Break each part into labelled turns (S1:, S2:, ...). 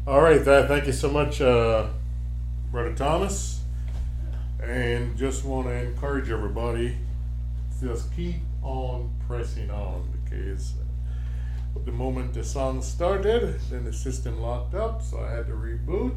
S1: All right, thank you so much, Brother Thomas. And just want to encourage everybody to just keep on pressing on because the moment the song started, then the system locked up, so I had to reboot.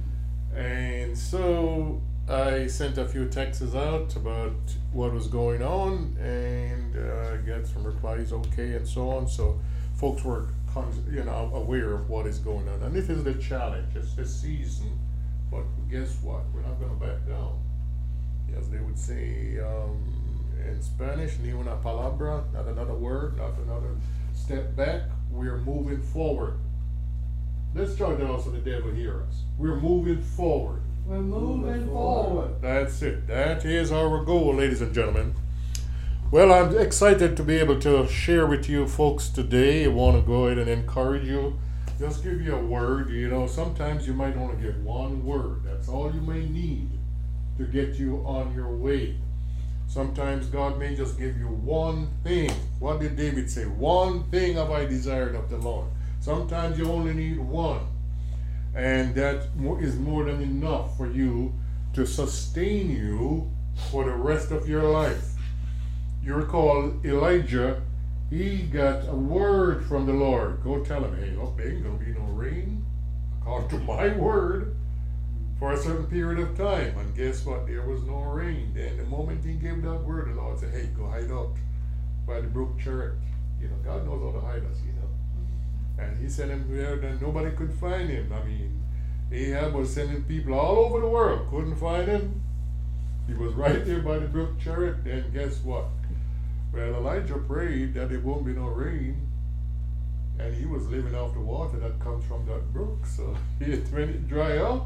S1: And so I sent a few texts out about what was going on and got some replies okay and so on. So folks were aware of what is going on. And this is the challenge. It's the season. But guess what? We're not going to back down. As they would say in Spanish, ni una palabra, not another word, not another step back. We're moving forward. Let's try to also the devil hear us. We're moving forward.
S2: We're moving forward.
S1: That's it. That is our goal, ladies and gentlemen. Well, I'm excited to be able to share with you folks today. I want to go ahead and encourage you. Just give you a word. Sometimes you might only get one word. That's all you may need to get you on your way. Sometimes God may just give you one thing. What did David say? One thing have I desired of the Lord. Sometimes you only need one. And that is more than enough for you to sustain you for the rest of your life. You recall Elijah, he got a word from the Lord. Go tell him, hey, look, there ain't going to be no rain according to my word for a certain period of time. And guess what? There was no rain. Then the moment he gave that word, the Lord said, hey, go hide out by the brook Cherith. God knows how to hide us, And he sent him there, and nobody could find him. I mean, Ahab was sending people all over the world, couldn't find him. He was right there by the brook Cherith. Then guess what? Well, Elijah prayed that there won't be no rain, and he was living off the water that comes from that brook. So when it dry up,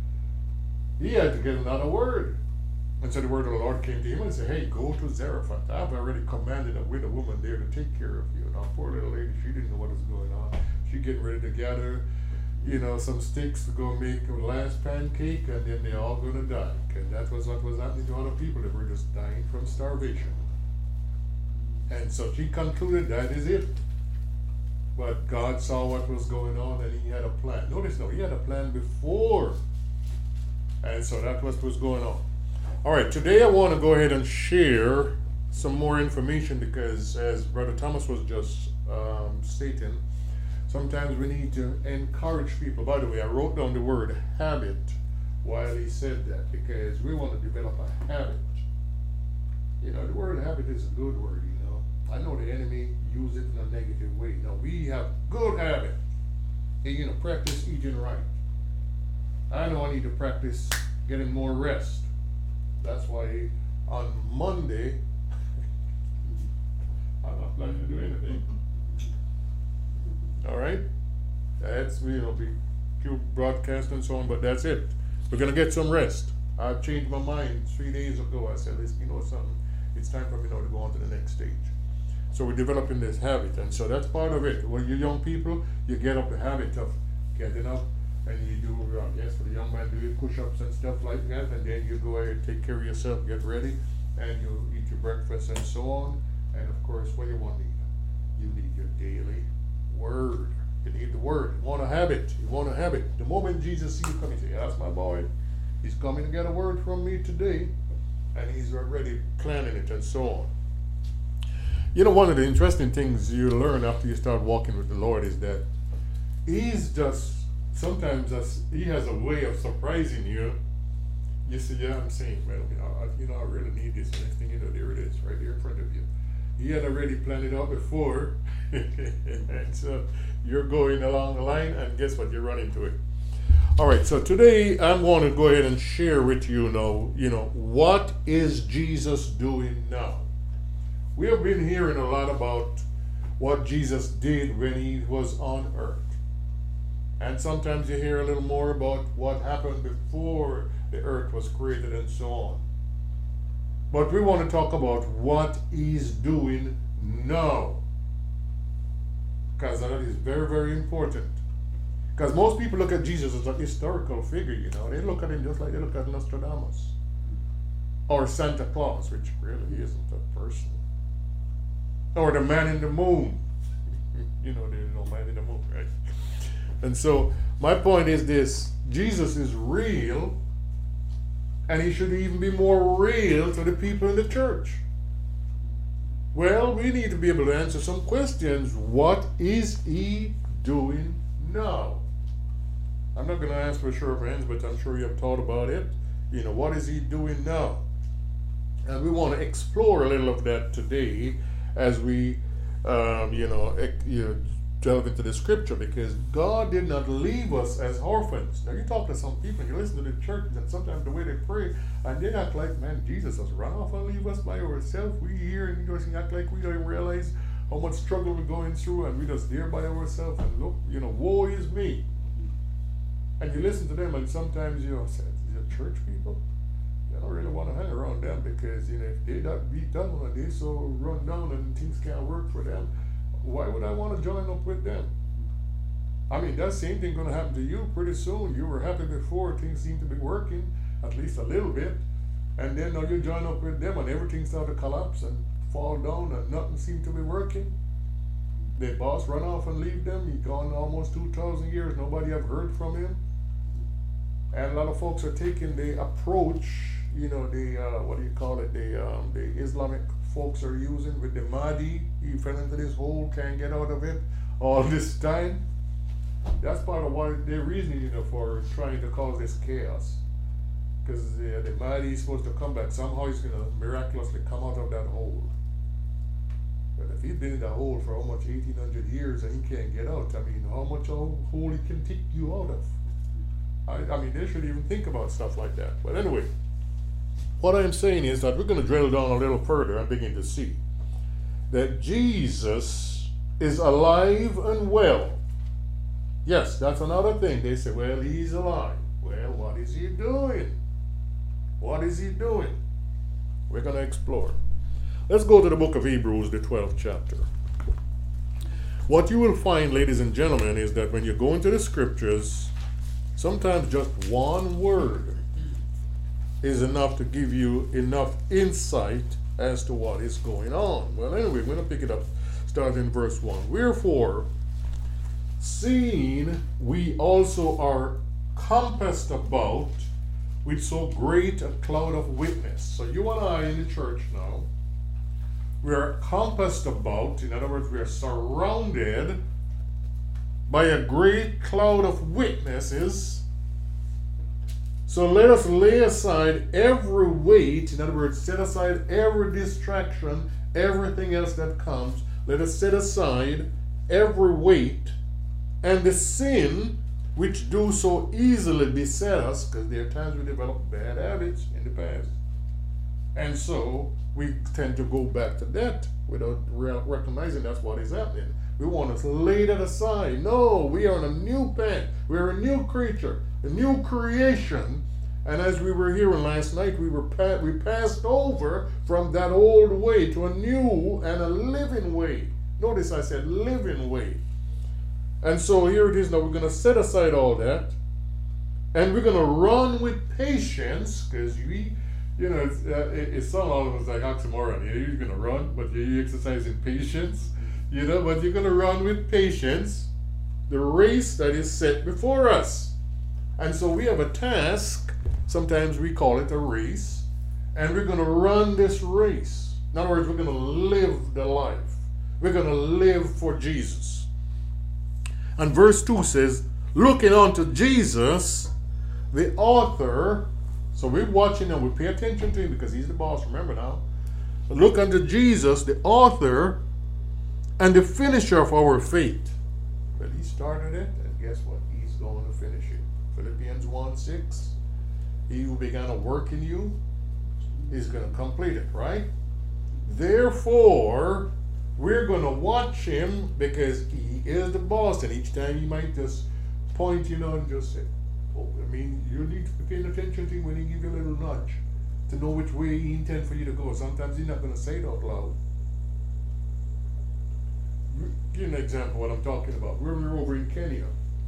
S1: he had to get another word. And so the word of the Lord came to him and said, hey, go to Zarephath. I've already commanded a widow woman there to take care of you. Now, poor little lady, she didn't know what was going on. She getting ready to gather, some sticks to go make a last pancake, and then they're all going to die. And that was what was happening to other people. They were just dying from starvation. And so she concluded that is it. But God saw what was going on, and he had a plan. Notice now, he had a plan before. And so that was what was going on. All right, today I want to go ahead and share some more information because, as Brother Thomas was just stating, sometimes we need to encourage people. By the way, I wrote down the word habit while he said that because we want to develop a habit. The word habit is a good word, I know the enemy use it in a negative way. No, we have good habit. And, practice eating right. I know I need to practice getting more rest. That's why on Monday, I'm not planning to do anything. All right? That's, be few broadcasts and so on, but that's it. We're going to get some rest. I changed my mind 3 days ago. I said, listen, something? It's time for me now to go on to the next stage. So we're developing this habit, and so that's part of it. When you're young people, you get up the habit of getting up, and you do, for the young man, do your push-ups and stuff like that, and then you go ahead, take care of yourself, get ready, and you eat your breakfast and so on. And of course, what do you want to eat? You need your daily word. You need the word. You want a habit. You want a habit. The moment Jesus sees you coming, say, that's my boy. He's coming to get a word from me today, and he's already planning it and so on. One of the interesting things you learn after you start walking with the Lord is that he's just, sometimes he has a way of surprising you. You say, yeah, I'm saying, well, I really need this. Next thing you know, there it is, right there in front of you. He had already planned it out before. And so you're going along the line, and guess what? You run into it. All right, so today I'm going to go ahead and share with you now, what is Jesus doing now? We have been hearing a lot about what Jesus did when he was on earth. And sometimes you hear a little more about what happened before the earth was created and so on. But we want to talk about what he's doing now. Because that is very, very important. Because most people look at Jesus as a historical figure, They look at him just like they look at Nostradamus. Or Santa Claus, which really isn't a person. Or the man in the moon. There's no man in the moon, right? And so my point is this: Jesus is real, and he should even be more real to the people in the church. Well, we need to be able to answer some questions. What is he doing now? I'm not going to ask for a show of hands, but I'm sure you have thought about it. What is he doing now? And we want to explore a little of that today as we, delve into the scripture, because God did not leave us as orphans. Now, you talk to some people, you listen to the church, and sometimes the way they pray, and they act like, man, Jesus has run off and leave us by ourselves. We here and you just act like we don't even realize how much struggle we're going through, and we just there by ourselves, and look, woe is me. And you listen to them, and sometimes say, the church people, you don't really want to hang around them, because if they not beat down and they so run down and things can't work for them, why would I want to join up with them? I mean, that same thing going to happen to you pretty soon. You were happy before, things seem to be working, at least a little bit, and then now you join up with them and everything started to collapse and fall down and nothing seemed to be working. Their boss run off and leave them. He's gone almost 2,000 years. Nobody have heard from him. And a lot of folks are taking the approach, the Islamic folks are using with the Mahdi. He fell into this hole, can't get out of it all this time. That's part of why they're reasoning, for trying to cause this chaos. Because the Mahdi is supposed to come back. Somehow he's going to miraculously come out of that hole. But if he's been in that hole for almost 1,800 years and he can't get out, I mean, how much hole he can take you out of? I mean, they should even think about stuff like that. But anyway, what I'm saying is that we're going to drill down a little further and begin to see that Jesus is alive and well. Yes, that's another thing. They say, well, he's alive. Well, what is he doing? What is he doing? We're going to explore. Let's go to the book of Hebrews, the 12th chapter. What you will find, ladies and gentlemen, is that when you go into the scriptures, sometimes just one word is enough to give you enough insight as to what is going on. Well, anyway, we're going to pick it up, starting in verse 1. Wherefore, seeing we also are compassed about with so great a cloud of witness. So you and I in the church now, we are compassed about, in other words, we are surrounded by a great cloud of witnesses. So let us lay aside every weight, in other words, set aside every distraction, everything else that comes. Let us set aside every weight and the sin which do so easily beset us, because there are times we develop bad habits in the past. And so we tend to go back to that without recognizing that's what is happening. We want to lay that aside. No, we are on a new path. We're a new creature, a new creation. And as we were hearing last night, we passed over from that old way to a new and a living way. Notice I said living way. And so here it is now. We're going to set aside all that, and we're going to run with patience, because it sounds almost like oxymoron. You're going to run, but you're exercising patience. But you're going to run with patience the race that is set before us. And so we have a task. Sometimes we call it a race, and we're going to run this race. In other words, we're going to live the life. We're going to live for Jesus. And verse 2 says, looking unto Jesus, the author. So we're watching and we pay attention to him because he's the boss, remember now. Look unto Jesus, the author and the finisher of our faith. Well, he started it, and guess what? He's going to finish it. Philippians 1:6. He who began a work in you is going to complete it, right? Therefore, we're going to watch him because he is the boss, and each time he might just point, and just say, you need to be paying attention to him when he gives you a little nudge to know which way he intends for you to go. Sometimes he's not going to say it out loud. Give you an example of what I'm talking about. We were over in Kenya.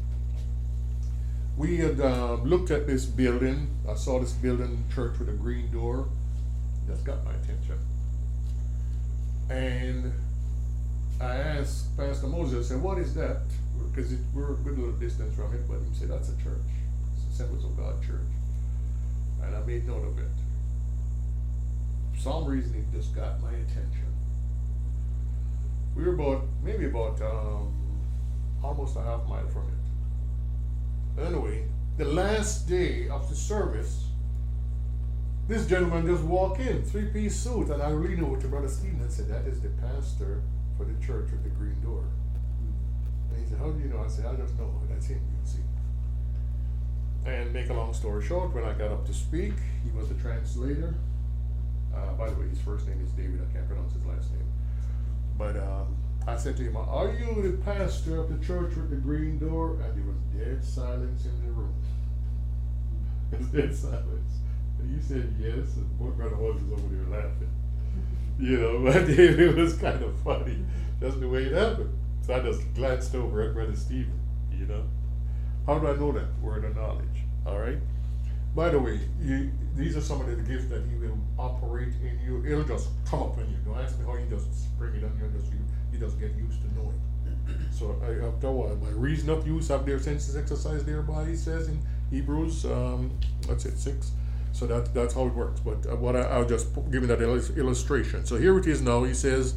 S1: We had looked at this building. I saw this building, church with a green door. Just got my attention. And I asked Pastor Moses, I said, what is that? because we're a good little distance from it, but he said that's a church. It's the Assemblies of God Church. And I made note of it. For some reason it just got my attention. We were maybe about almost a half mile from it. Anyway, the last day of the service, this gentleman just walked in, 3-piece suit, and I leaned over to Brother Stephen and said, that is the pastor for the church with the green door. And he said, how do you know? I said, I just know. That's him, you see. And make a long story short, when I got up to speak, he was the translator. By the way, his first name is David. I can't pronounce his last name. But I said to him, are you the pastor of the church with the green door? And there was dead silence in the room. Dead silence. And he said yes, and poor Brother Hodges was over there laughing. You know, but it was kind of funny, just the way it happened. So I just glanced over at Brother Stephen, you know. How do I know that? Word of knowledge, all right? By the way, these are some of the gifts that he will operate in you. It'll just come up in you. Don't ask me how you just spring it on you, you just get used to knowing. So after a while, by reason of use have their senses exercised thereby, he says in Hebrews, 6. So that's how it works. But I'll just give you that illustration. So here it is now. He says,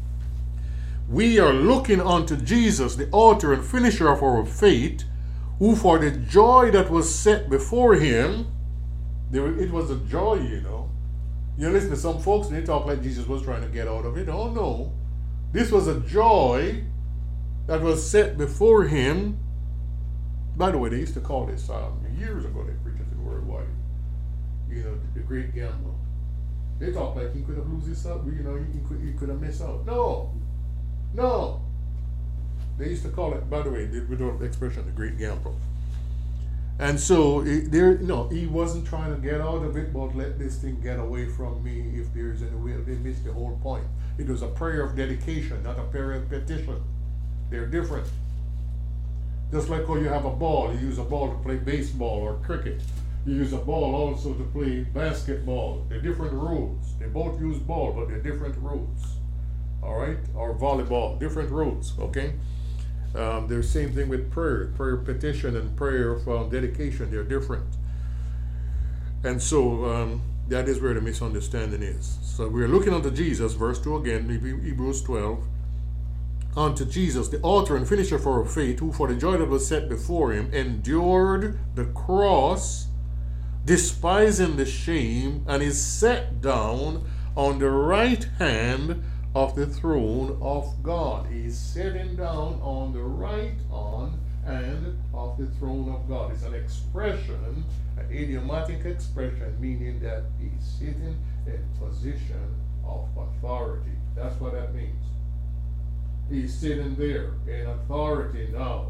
S1: we are looking unto Jesus, the author and finisher of our faith, who for the joy that was set before him, it was a joy, you know. You listen to some folks, they talk like Jesus was trying to get out of it. Oh no. This was a joy that was set before him. By the way, they used to call this, years ago, they preached it worldwide. You know, the great gamble. They talk like he could have lose his up, you know, he could have missed out. No. They used to call it, by the way, we do the expression, the great gamble. And so he wasn't trying to get out of it, but let this thing get away from me if there is any way. They missed the whole point. It was a prayer of dedication, not a prayer of petition. They're different. Just like how you have a ball, you use a ball to play baseball or cricket. You use a ball also to play basketball. They're different rules. They both use ball, but they're different rules. All right? Or volleyball, different rules, okay? The same thing with prayer petition and prayer of dedication. They're different. And so that is where the misunderstanding is. So we're looking unto Jesus, verse 2 again, Hebrews 12. Unto Jesus, the author and finisher of our faith, who for the joy that was set before him endured the cross, despising the shame, and is set down on the right hand of the throne of God. He's sitting down on the right hand of the throne of God. It's an expression, an idiomatic expression, meaning that he's sitting in position of authority. That's what that means. He's sitting there in authority now.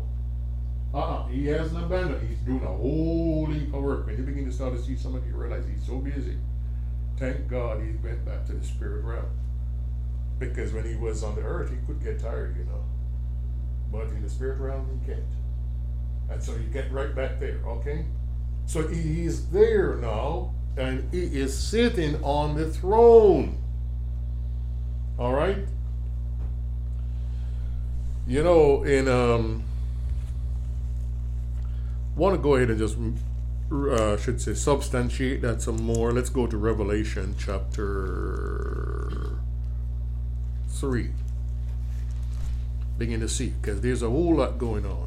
S1: He hasn't abandoned. He's doing a whole heap of work. When you begin to start to see some of you realize he's so busy. Thank God he went back to the spirit realm. Because when he was on the earth, he could get tired, you know. But in the spirit realm, he can't. And so you get right back there, okay? So he is there now, and he is sitting on the throne. All right? You know, want to go ahead and just, substantiate that some more. Let's go to Revelation chapter 3. Begin to see, because there's a whole lot going on.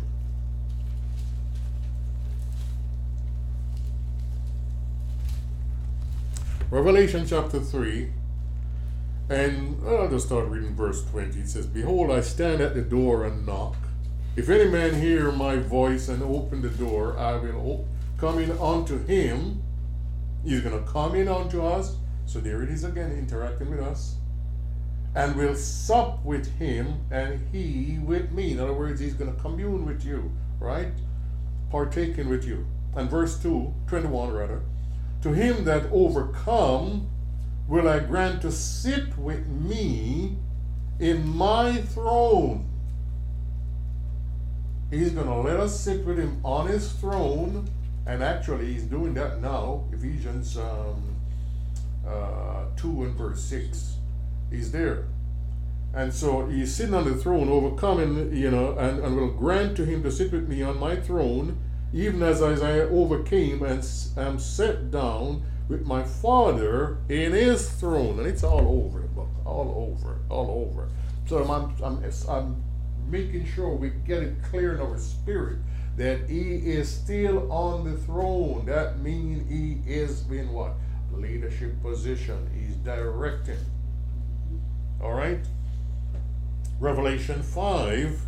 S1: Revelation chapter 3, and I'll just start reading verse 20. It says, behold, I stand at the door and knock. If any man hear my voice and open the door, I will come in unto him. He's going to come in unto us. So there it is again, interacting with us. And will sup with him, and he with me. In other words, he's going to commune with you, right? Partaking with you. And verse 21 rather. To him that overcome will I grant to sit with me in my throne. He's going to let us sit with him on his throne. And actually, he's doing that now. Ephesians 2 and verse 6. He's there. And so he's sitting on the throne, overcoming, and will grant to him to sit with me on my throne, even as I overcame and am set down with my Father in his throne. And it's all over the book, all over. So I'm making sure we get it clear in our spirit that he is still on the throne. That means he is in what? Leadership position. He's directing. All right? Revelation 5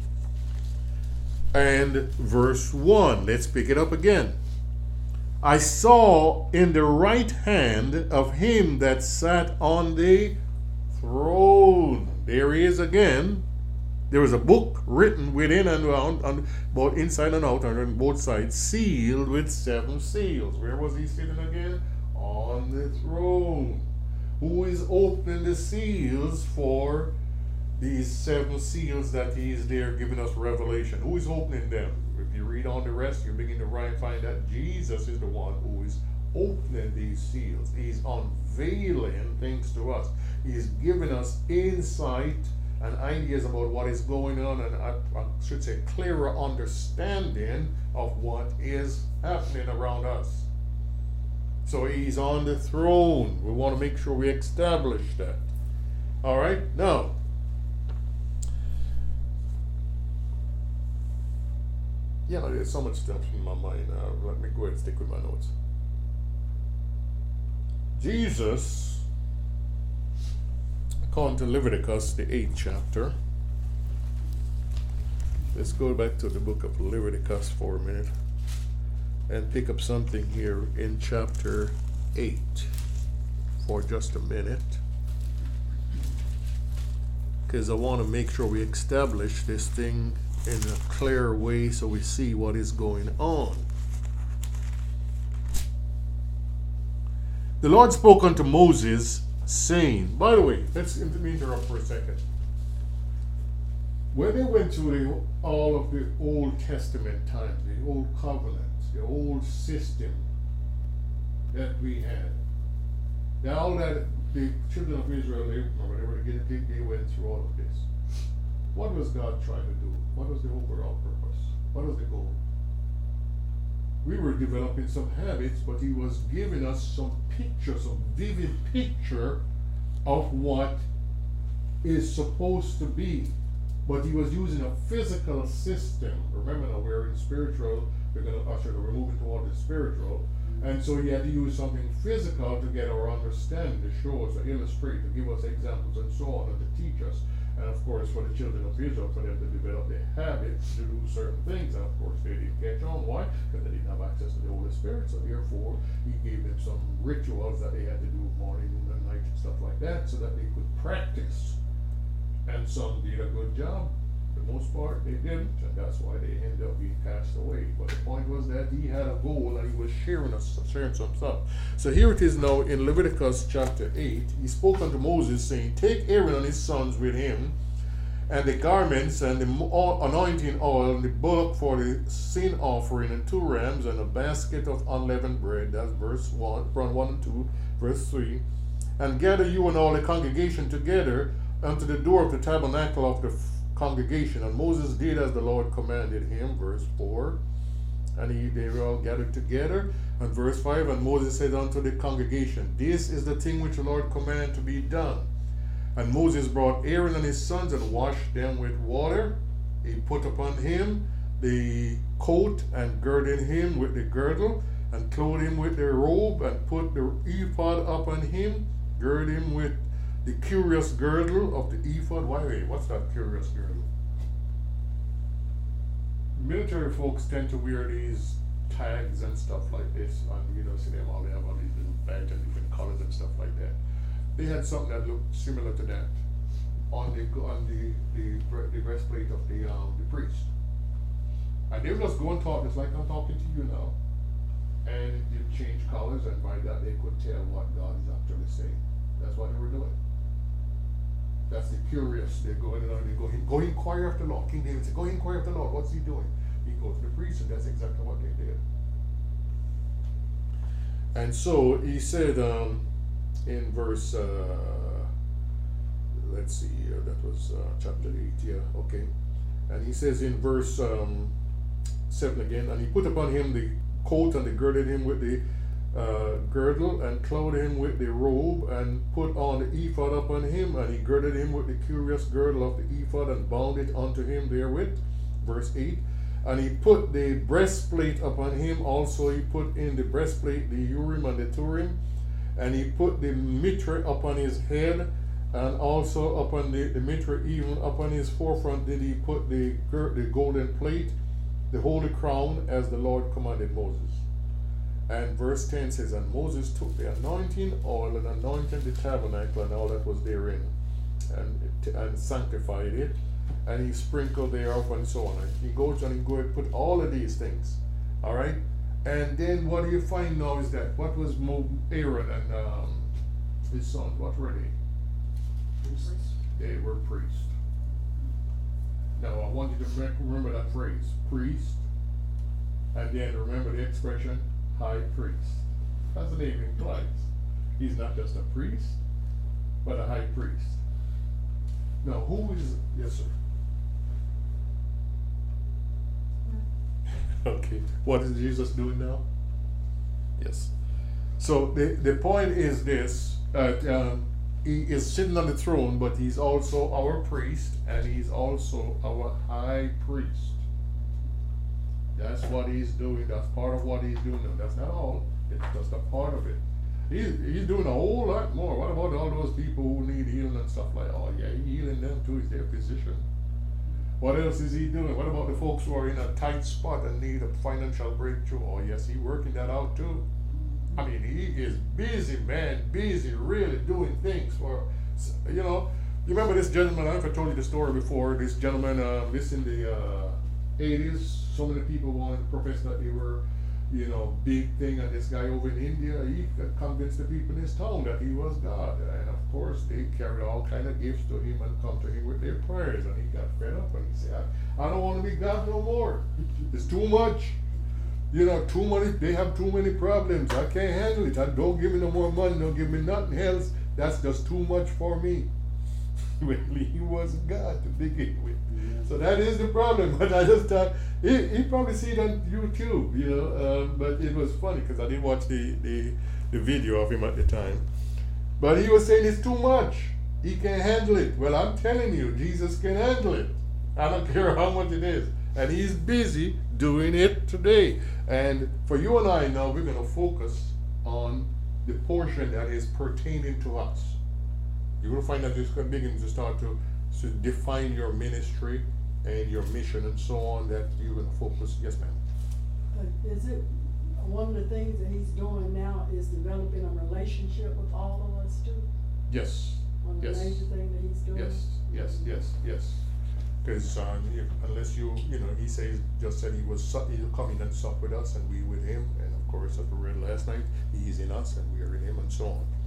S1: and verse 1. Let's pick it up again. I saw in the right hand of him that sat on the throne. There he is again. There was a book written within and around, on both inside and out, and on both sides, sealed with 7 seals. Where was he sitting again? On the throne. Who is opening the seals for these 7 seals that he is there giving us revelation? Who is opening them? If you read on the rest, you begin to find that Jesus is the one who is opening these seals. He's unveiling things to us. He's giving us insight and ideas about what is going on, and I should say clearer understanding of what is happening around us. So he's on the throne. We want to make sure we establish that. All right? Now, there's so much stuff in my mind. Let me go ahead and stick with my notes. Jesus, according to Leviticus, the 8th chapter. Let's go back to the book of Leviticus for a minute and pick up something here in chapter 8 for just a minute, because I want to make sure we establish this thing in a clear way so we see what is going on. The Lord spoke unto Moses, saying, by the way, let's interrupt for a second. When they went through all of the Old Testament times, the Old Covenants, the old system that we had, all that the children of Israel, they went through all of this. What was God trying to do? What was the overall purpose? What was the goal? We were developing some habits, but he was giving us some picture, some vivid picture of what is supposed to be. But he was using a physical system. Remember now, we're in spiritual, we're going to usher the moving toward the spiritual. And so he had to use something physical to get our understanding, to show us, to illustrate, to give us examples and so on, and to teach us. And of course, for the children of Israel, for them to develop the habit to do certain things. And of course, they didn't catch on. Why? Because they didn't have access to the Holy Spirit. So therefore, he gave them some rituals that they had to do morning, noon, and night, and stuff like that, so that they could practice. And some did a good job. For the most part, they didn't, and that's why they ended up being cast away. But the point was that he had a goal, and he was sharing some stuff. So here it is now in Leviticus chapter 8. He spoke unto Moses, saying, take Aaron and his sons with him, and the garments, and the anointing oil, and the bullock for the sin offering, and 2 rams, and a basket of unleavened bread. That's verse 1 and 2, verse 3. And gather you and all the congregation together unto the door of the tabernacle of the congregation. And Moses did as the Lord commanded him, verse 4. And they were all gathered together. And verse 5, and Moses said unto the congregation, this is the thing which the Lord commanded to be done. And Moses brought Aaron and his sons and washed them with water. He put upon him the coat and girded him with the girdle, and clothed him with the robe, and put the ephod upon him, girded him with the curious girdle of the ephod. Wait, what's that curious girdle? Military folks tend to wear these tags and stuff like this, and see them all, they have all these little badges and different colors and stuff like that. They had something that looked similar to that on the breastplate of the priest. And they would just go and talk just like I'm talking to you now. And it change colors, and by that they could tell what God is actually saying. That's what they were doing. That's the curious. They're going and they go inquire of the Lord. King David said, go inquire of the Lord. What's he doing? He goes to the priest, and that's exactly what they did. And so he said in verse, let's see here. That was chapter 8. Yeah, okay. And he says in verse 7 again, and he put upon him the coat, and they girded him with the girdle, and clothed him with the robe, and put on the ephod upon him, and he girded him with the curious girdle of the ephod, and bound it unto him therewith. Verse 8. And he put the breastplate upon him, also he put in the breastplate the Urim and the Turim, and he put the mitre upon his head, and also upon the mitre, even upon his forefront, did he put the golden plate, the holy crown, as the Lord commanded Moses. And verse 10 says, and Moses took the anointing oil and anointed the tabernacle and all that was therein, and sanctified it, and he sprinkled thereof and so on. And he goes and put all of these things. All right? And then what do you find now is that what was Aaron and his son? What were they?
S2: Priests.
S1: They were priests. Now I want you to remember that phrase, priest, and then remember the expression, high priest. That's the name implies. He's not just a priest, but a high priest. Now who is, yes sir? Okay, what is Jesus doing now? Yes. So the point is this, he is sitting on the throne, but he's also our priest, and he's also our high priest. That's what he's doing. That's part of what he's doing. And that's not all. It's just a part of it. He's doing a whole lot more. What about all those people who need healing and stuff like that? Oh yeah, he's healing them too. He's their physician. What else is he doing? What about the folks who are in a tight spot and need a financial breakthrough? Oh yes, he's working that out too. I mean, he is busy, man, busy, really doing things for, you know. You remember this gentleman? I don't know if I told you the story before. This gentleman, this in the 80s, so many people wanted to profess that they were, you know, big thing. And this guy over in India, he convinced the people in his town that he was God. And of course, they carried all kind of gifts to him and come to him with their prayers. And he got fed up and he said, I don't want to be God no more. It's too much. You know, too many, they have too many problems. I can't handle it. Don't give me no more money. Don't give me nothing else. That's just too much for me. Well, he wasn't God to begin with. Yeah. So that is the problem. But I just thought, he probably see it on YouTube, you know. But it was funny because I didn't watch the video of him at the time. But he was saying it's too much. He can't handle it. Well, I'm telling you, Jesus can handle it. I don't care how much it is. And he's busy doing it today. And for you and I now, we're going to focus on the portion that is pertaining to us. You're going to find that it's going to begin to start to define your ministry and your mission and so on, that you're going to focus. Yes, ma'am.
S2: Is it one of the things that he's doing now is developing a relationship with all of us too?
S1: Yes.
S2: One of the major things that he's doing?
S1: Yes. Because unless you know, he just said he'll come in and sup with us and we with him. And of course, as we read last night, he's in us and we are in him and so on.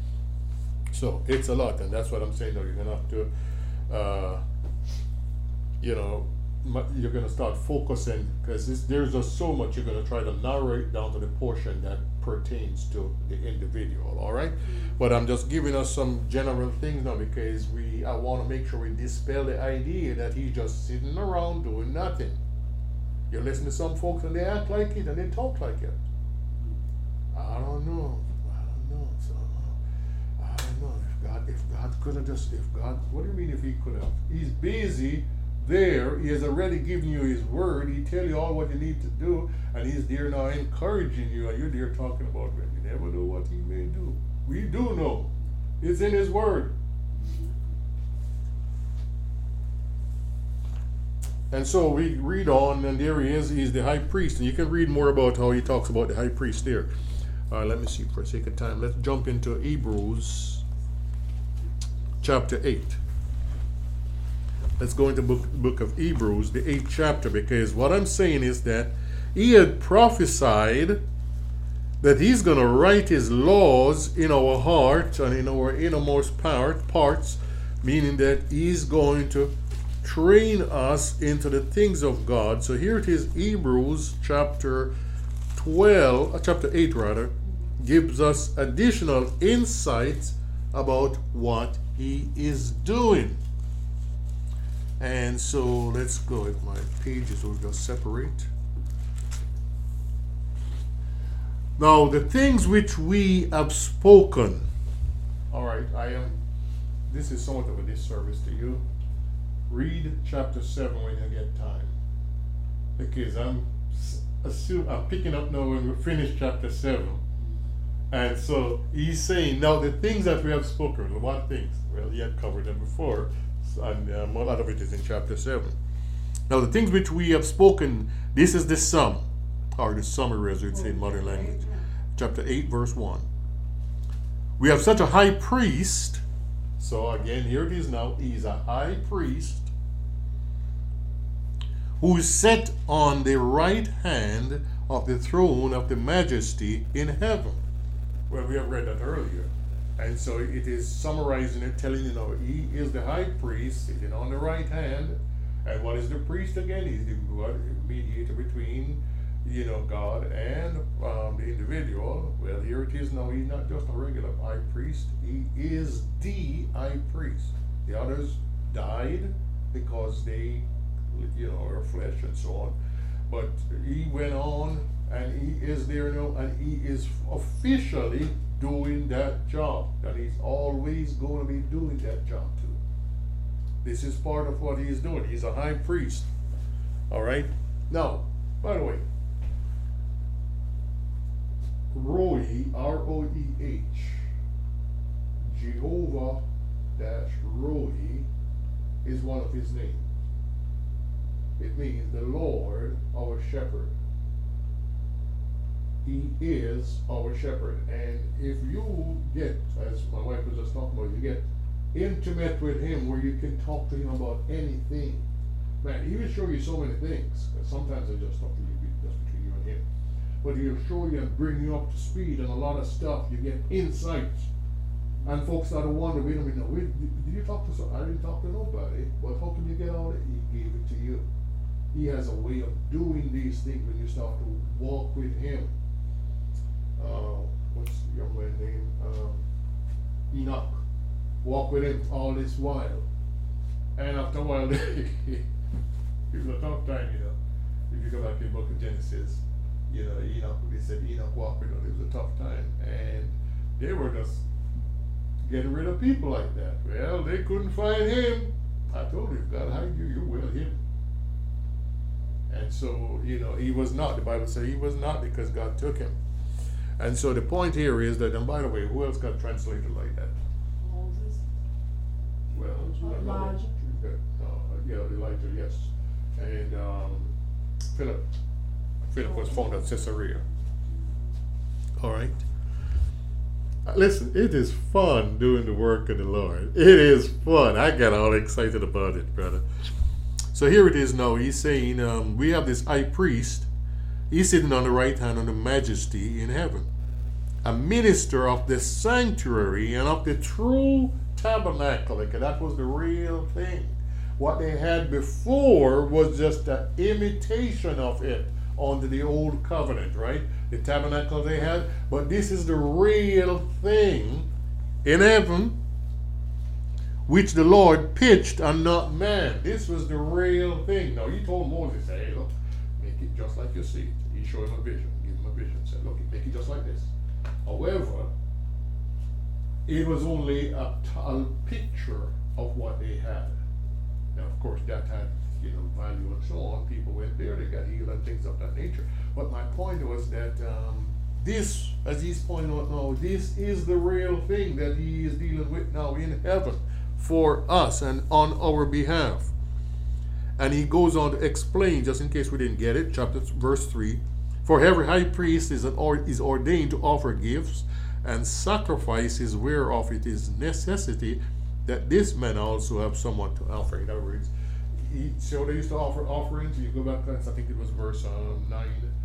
S1: So it's a lot, and that's what I'm saying. Now you're gonna have to, you know, you're gonna start focusing, because there's just so much. You're gonna try to narrow it down to the portion that pertains to the individual. All right, but I'm just giving us some general things now because I want to make sure we dispel the idea that he's just sitting around doing nothing. You listen to some folks and they act like it and they talk like it. I don't know. So I don't know if God could have just, what do you mean if he could have? He's busy there. He has already given you his word. He tell you all what you need to do, and he's there now encouraging you, and you're there talking about, well, you never know what he may do. We do know. It's in his word. And so we read on, and there he is. He's the high priest, and you can read more about how he talks about the high priest there. All right, let me see, for sake of time, let's jump into Hebrews chapter 8. Let's go into book of Hebrews, the 8th chapter, because what I'm saying is that he had prophesied that he's going to write his laws in our heart and in our innermost parts, meaning that he's going to train us into the things of God. So here it is, Hebrews chapter 8 rather, gives us additional insights about what he is doing. And so let's go if my pages will just separate. Now the things which we have spoken. All right, this is somewhat of a disservice to you. Read chapter 7 when you get time. Because I'm picking up now when we finish chapter 7. And so he's saying, now the things that we have spoken, what things? Well, he had covered them before, and a lot of it is in chapter 7. Now the things which we have spoken, this is the sum, or the summary as we'd say in modern language. Chapter 8, verse 1. We have such a high priest, so again, here it is now, he's a high priest, who is set on the right hand of the throne of the majesty in heaven. Well, we have read that earlier. And so it is summarizing it, telling you know, he is the high priest sitting on the right hand. And what is the priest again? He's the mediator between, God and the individual. Well, here it is now. He's not just a regular high priest. He is the high priest. The others died because they, are flesh and so on. But he went on, and he is there now, and he is officially doing that job. And he's always going to be doing that job too. This is part of what he is doing. He's a high priest. All right? Now, by the way, Rohi, R-O-E-H, Jehovah-Rohi is one of his names. It means the Lord, our shepherd. He is our shepherd. And if you get, as my wife was just talking about, you get intimate with him where you can talk to him about anything. Man, he will show you so many things. Sometimes I just talk to you just between you and him. But he'll show you and bring you up to speed and a lot of stuff. You get insights. And folks start to wonder, wait a minute, did you talk to someone? I didn't talk to nobody. But how can you get all that? He gave it to you. He has a way of doing these things when you start to walk with him. What's the young man's name? Enoch. Walk with him all this while. And after a while, it was a tough time, If you go back to the book of Genesis, Enoch, they said Enoch walked with him. It was a tough time. And they were just getting rid of people like that. Well, they couldn't find him. I told you, God hide you, you will him. And so, he was not. The Bible says he was not because God took him. And so the point here is that, and by the way, who else got translated like that?
S2: Moses.
S1: Well,
S2: Elijah.
S1: Elijah, yes. And Philip. Philip was found at Caesarea. All right. Listen, it is fun doing the work of the Lord. It is fun. I get all excited about it, brother. So here it is now. He's saying, we have this high priest. He's sitting on the right hand of the majesty in heaven. A minister of the sanctuary and of the true tabernacle. Like, that was the real thing. What they had before was just an imitation of it under the old covenant, right? The tabernacle they had. But this is the real thing in heaven, which the Lord pitched and not man. This was the real thing. Now, he told Moses, hey, look, make it just like you see it. He showed him a vision, give him a vision, said, look, make it just like this. However, it was only a picture of what they had. Now, of course, that had, value and so on. People went there, they got healed and things of that nature. But my point was that this, as he's pointing out now, this is the real thing that he is dealing with now in heaven for us and on our behalf. And he goes on to explain, just in case we didn't get it, verse 3, for every high priest is ordained to offer gifts and sacrifices whereof it is necessity that this man also have someone to offer. In other words, so they used to offer offerings. You go back, I think it was verse 9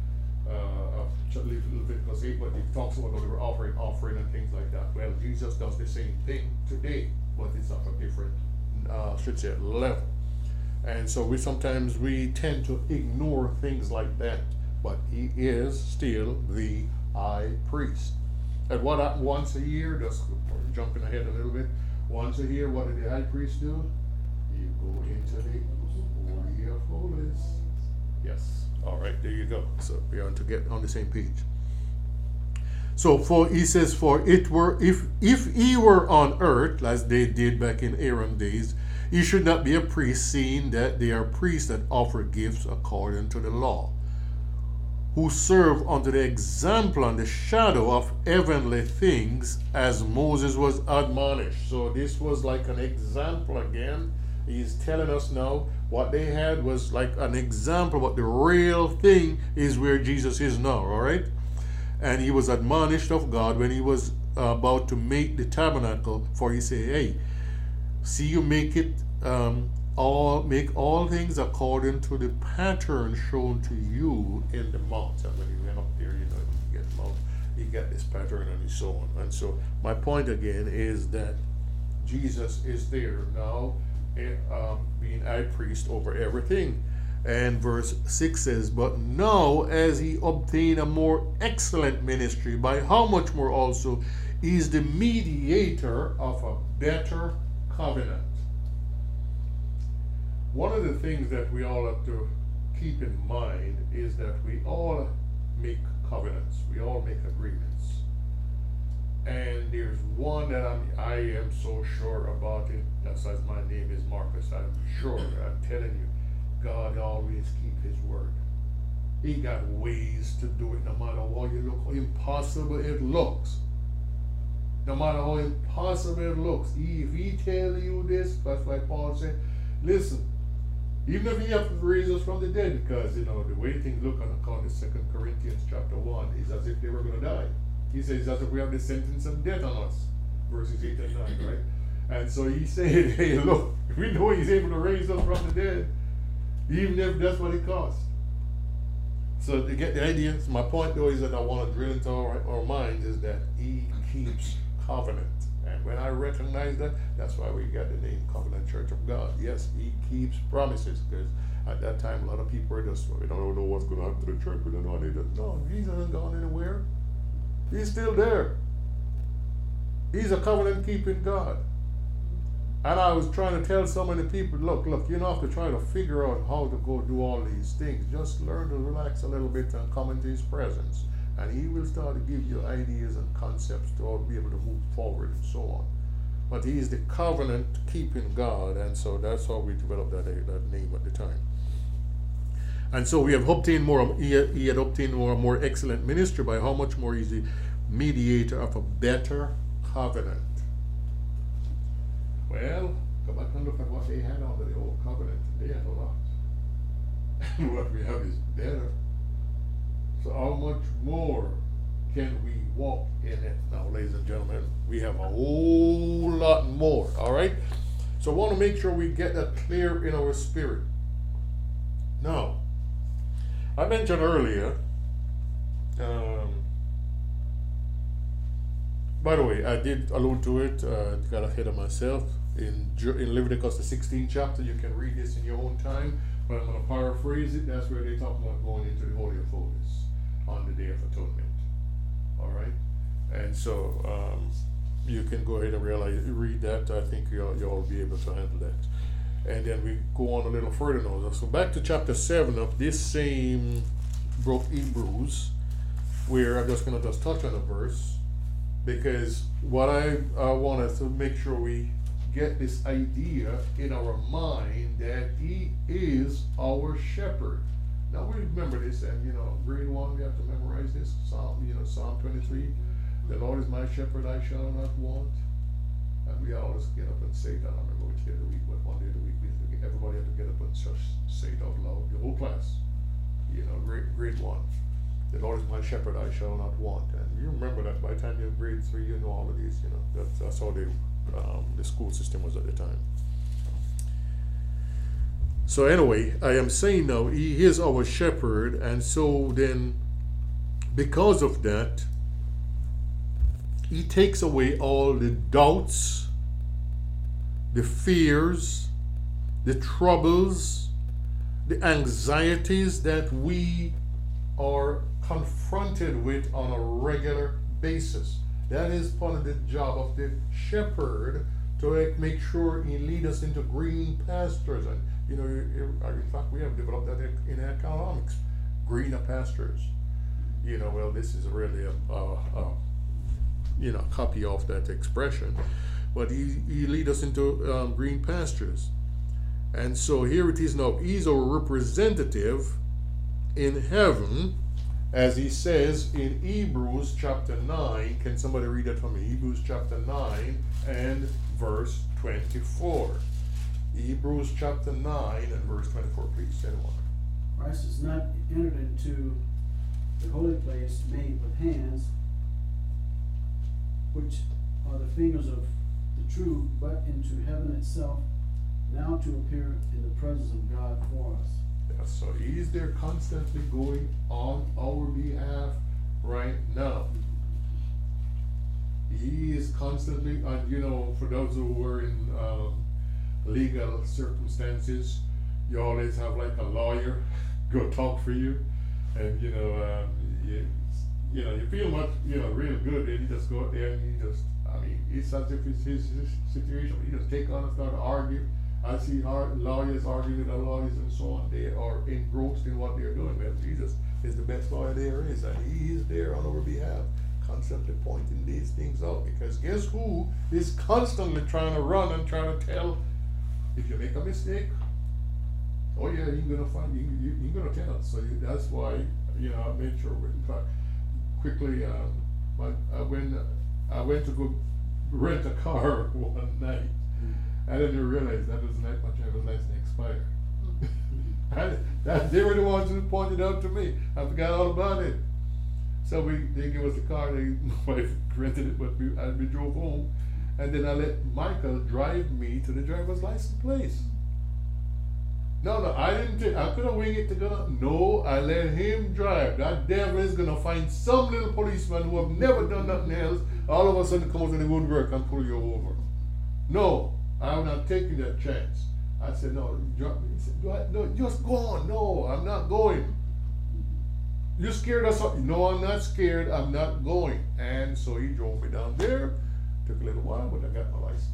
S1: of Leviticus 8, but it talks about they were offering and things like that. Well, Jesus does the same thing today, but it's of a different, level. And so we tend to ignore things like that, but he is still the high priest. And what happened once a year, just jumping ahead a little bit, once a year, what did the high priest do? You go into the Holy of Holies. Yes. All right, there you go. So we are to get on the same page. So for he says, for it were if he were on earth, as they did back in Aaron days, he should not be a priest, seeing that they are priests that offer gifts according to the law, who serve under the example and the shadow of heavenly things, as Moses was admonished. So this was like an example again. He's telling us now what they had was like an example, but the real thing is where Jesus is now, all right? And he was admonished of God when he was about to make the tabernacle, for he said, hey, see, you make it make all things according to the pattern shown to you in the mount. And when he went up there, you know, you get mount, he got this pattern and so on. And so my point again is that Jesus is there now, being high priest over everything. And verse 6 says, but now as he obtained a more excellent ministry, by how much more also he is the mediator of a better covenant. One of the things that we all have to keep in mind is that we all make covenants, we all make agreements. And there's one that I am so sure about it. That's as my name is Marcus. I'm sure, I'm telling you, God always keep his word. He got ways to do it no matter what you look, how impossible it looks. No matter how impossible it looks. If he tell you this, that's why Paul said, listen, even if he have to raise us from the dead, because you know the way things look on account of 2 Corinthians chapter 1 is as if they were going to die. He says as if we have the sentence of death on us, verses 8 and 9, right? And so he said, hey, look, we know he's able to raise us from the dead, even if that's what it costs. So to get the idea, so my point though is that I want to drill into our mind is that he keeps covenant. And when I recognize that, that's why we got the name Covenant Church of God. Yes, he keeps promises, because at that time a lot of people are just, we don't know what's going to happen to the church, we don't know anything. No, Jesus hasn't gone anywhere. He's still there. He's a covenant keeping God. And I was trying to tell so many people, look, you don't have to try to figure out how to go do all these things. Just learn to relax a little bit and come into his presence. And he will start to give you ideas and concepts to how to be able to move forward and so on. But he is the covenant keeping God, and so that's how we developed that name at the time. And so we have obtained more, he had obtained more excellent ministry, by how much more is the mediator of a better covenant. Well, go back and look at what they had under the old covenant. They had a lot. And what we have is better. So how much more can we walk in it now, ladies and gentlemen? We have a whole lot more, all right? So I want to make sure we get that clear in our spirit. Now, I mentioned earlier, by the way, I did allude to it, got ahead of myself. In Leviticus, the 16th chapter, you can read this in your own time, but I'm going to paraphrase it. That's where they talk about going into the Holy of Holies on the Day of Atonement. All right? And so you can go ahead and read that. I think you'll be able to handle that. And then we go on a little further now. So back to chapter 7 of this same book, Hebrews, where I'm just going to touch on a verse, because what I wanted to make sure we get this idea in our mind that he is our shepherd. Now we remember this, and grade 1 we have to memorize this. Psalm 23. The Lord is my shepherd, I shall not want. And we always get up and say that. I don't remember which day of the week, but one day of the week everybody had to get up and just say it out loud. The whole class. Grade 1. The Lord is my shepherd, I shall not want. And you remember that by the time you're in grade 3, you know all of these. That's how the school system was at the time. So anyway, I am saying now, he is our shepherd, and so then, because of that, he takes away all the doubts, the fears, the troubles, the anxieties that we are confronted with on a regular basis. That is part of the job of the shepherd, to make sure he lead us into green pastures. And in fact, we have developed that in economics, greener pastures. Well, this is really a copy of that expression, but he lead us into green pastures. And so here it is now. He's our representative in heaven, as he says in Hebrews chapter 9. Can somebody read that for me? Hebrews chapter 9 and verse 24. Hebrews chapter 9 and verse 24, please, anyone.
S3: Christ has not entered into the holy place made with hands, which are the fingers of the true, but into heaven itself, now to appear in the presence of God for us.
S1: Yeah, so he's there constantly going on our behalf right now. He is constantly, and for those who were in legal circumstances, you always have like a lawyer go talk for you, and you feel much real good, and you just go out there and it's as if it's his situation. You just take on and start to argue. I see lawyers arguing with other lawyers and so on. They are engrossed in what they're doing. Well, Jesus is the best lawyer there is, and he is there on our behalf, constantly pointing these things out. Because guess who is constantly trying to run and trying to tell if you make a mistake? Oh yeah, you're gonna tell. So that's why I made sure. In fact, quickly, when I went to go rent a car one night, I didn't realize that was not my driver's license expired. They were the ones who pointed out to me. I forgot all about it. So they gave us the car. My wife rented it, but we drove home, and then I let Michael drive me to the driver's license place. No, I didn't. I couldn't wing it to go. No, I let him drive. That devil is gonna find some little policeman who have never done nothing else. All of a sudden, come out to the woodwork and pull you over. No, I'm not taking that chance. I said, no, drop me. He said, no, just go on. No, I'm not going. You scared of something? No, I'm not scared. I'm not going. And so he drove me down there. Took a little while, but I got my license.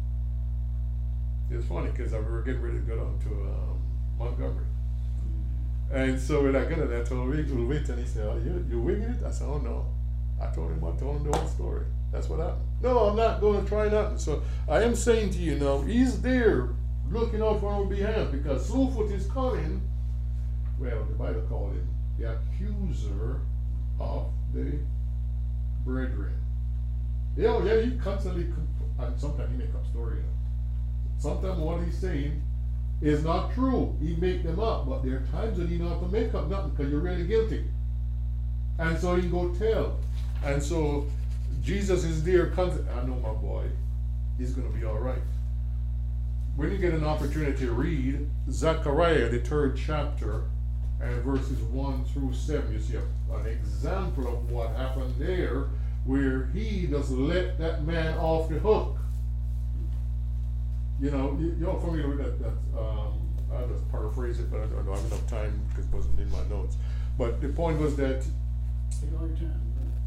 S1: It's funny because we were getting ready to go down to Montgomery. And so when I got it, I told him, wait, and he said, oh, you winging it? I said, oh no. I told him the whole story. That's what happened. No, I'm not going to try nothing. So I am saying to you now, he's there looking out for our behalf, because Slewfoot is coming. Well, the Bible called him the accuser of the brethren. Yeah, he constantly, and sometimes he make up stories. Sometimes what he's saying is not true. He make them up, but there are times when he not to make up nothing because you're really guilty. And so he can go tell. And so Jesus is there constantly. I know my boy, he's going to be all right. When you get an opportunity to read Zechariah, the 3rd chapter, and verses 1 through 7, you see an example of what happened there, where he just let that man off the hook. You're familiar with that. I'll just paraphrase it, but I don't have enough time because it wasn't in my notes. But the point was that.
S3: Take all your time.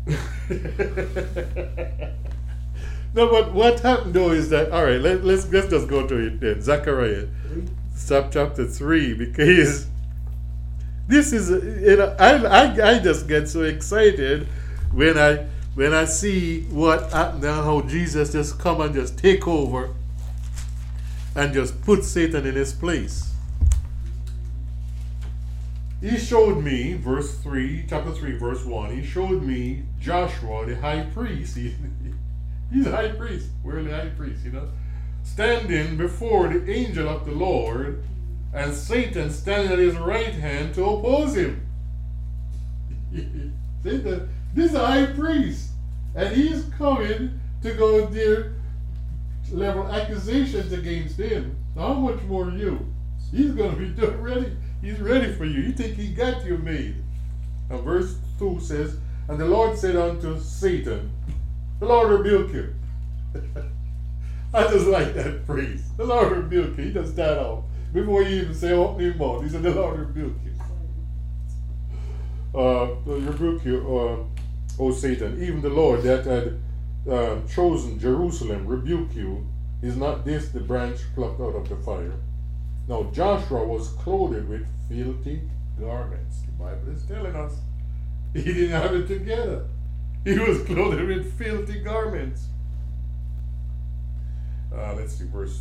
S1: No, but what happened though is that, all right, let's just go to it then. Zechariah, chapter 3, because this is, I just get so excited when I see what happened and how Jesus just come and just take over and just put Satan in his place. He showed me, chapter 3, verse 1, he showed me Joshua, the high priest. He's a high priest, worldly high priest, standing before the angel of the Lord, and Satan standing at his right hand to oppose him. Satan, this is a high priest, and he's coming to go there, level accusations against him. How much more you? He's going to be ready. He's ready for you. You think he got you made. And verse 2 says, and the Lord said unto Satan, the Lord rebuke you. I just like that phrase. The Lord rebuke you. He just that out. Before you even say open your mouth, he said, the Lord rebuke you. Rebuke you, O Satan, even the Lord that had chosen Jerusalem rebuke you, is not this the branch plucked out of the fire? Now Joshua was clothed with filthy garments. The Bible is telling us he didn't have it together. He was clothed with filthy garments. Let's see, verse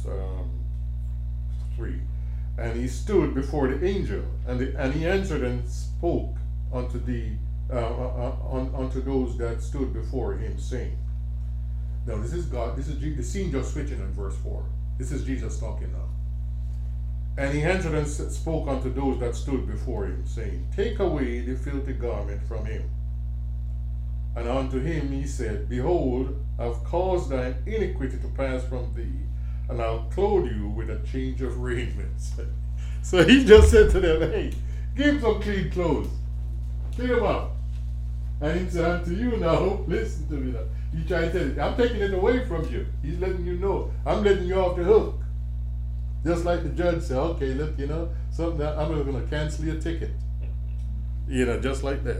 S1: 3. And he stood before the angel, and he answered and spoke unto unto those that stood before him, saying. Now this is God. This is the scene just switching in verse 4. This is Jesus talking now. And he answered and spoke unto those that stood before him, saying, Take away the filthy garment from him. And unto him he said, Behold, I have caused thine iniquity to pass from thee, and I'll clothe you with a change of raiments. So he just said to them, Hey, give him some clean clothes. Clean them up. And he said unto you now, listen to me now. He tried to tell you, I'm taking it away from you. He's letting you know. I'm letting you off the hook. Just like the judge said, okay, look, something that I'm going to cancel your ticket. Just like that.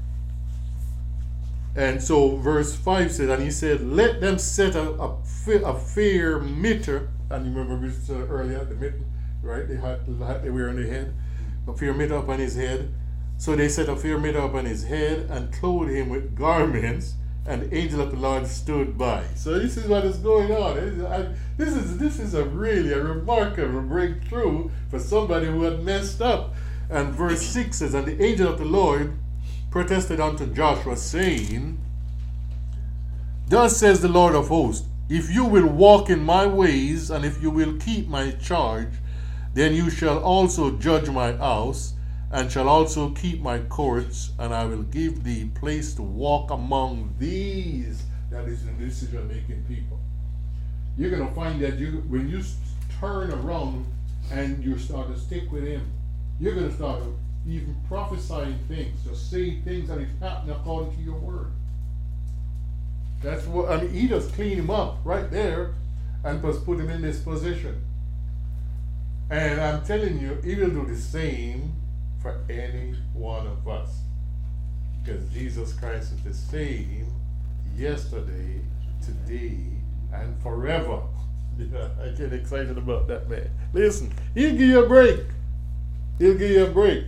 S1: And so verse 5 said, and he said, let them set a fair mitre, and you remember we said earlier, the mitten, right? The hat they wear on their head, a fair mitre upon his head. So they set a fair mitre upon his head and clothed him with garments, and the angel of the Lord stood by. So this is what is going on. This is a really remarkable breakthrough for somebody who had messed up. And verse 6 says, and the angel of the Lord protested unto Joshua, saying, Thus says the Lord of hosts, if you will walk in my ways, and if you will keep my charge, then you shall also judge my house, and shall also keep my courts, and I will give thee place to walk among these, that is the decision-making people. You're going to find that when you turn around and you start to stick with him, you're going to start even prophesying things, just saying things that is happening according to your word. That's what, he just cleaned him up right there and just put him in this position. And I'm telling you, he will do the same for any one of us. Because Jesus Christ is the same yesterday, today, and forever. Yeah, I get excited about that, man. Listen, he'll give you a break. He'll give you a break.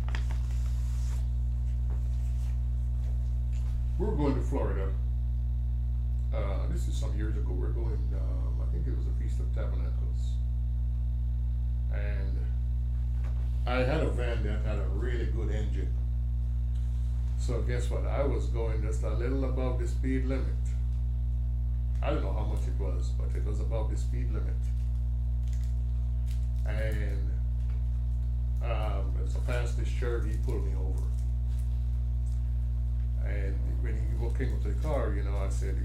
S1: We're going to Florida. This is some years ago. We're going, I think it was the Feast of Tabernacles. And I had a van that had a really good engine. So guess what? I was going just a little above the speed limit. I don't know how much it was, but it was above the speed limit. And as the fastest shirt, he pulled me over. And when he came up to the car, I said,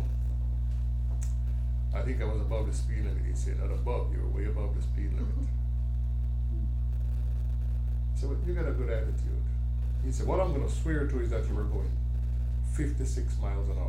S1: I think I was above the speed limit. He said, not above, you were way above the speed limit. So you got a good attitude. He said, what I'm going to swear to is that you were going 56 miles an